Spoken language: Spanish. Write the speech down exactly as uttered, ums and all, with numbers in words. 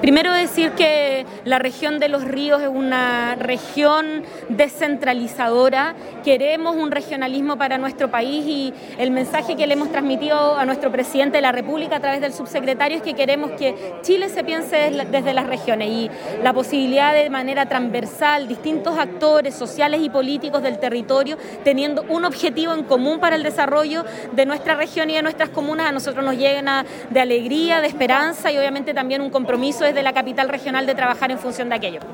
Primero decir que la región de Los Ríos es una región descentralizadora. Queremos un regionalismo para nuestro país y el mensaje que le hemos transmitido a nuestro presidente de la República a través del subsecretario es que queremos que Chile se piense desde las regiones y la posibilidad de manera transversal, distintos actores sociales y políticos del territorio teniendo un objetivo en común para el desarrollo de nuestra región y de nuestras comunas, a nosotros nos llena de alegría, de esperanza y obviamente también un compromiso desde la capital regional de trabajar en función de aquello.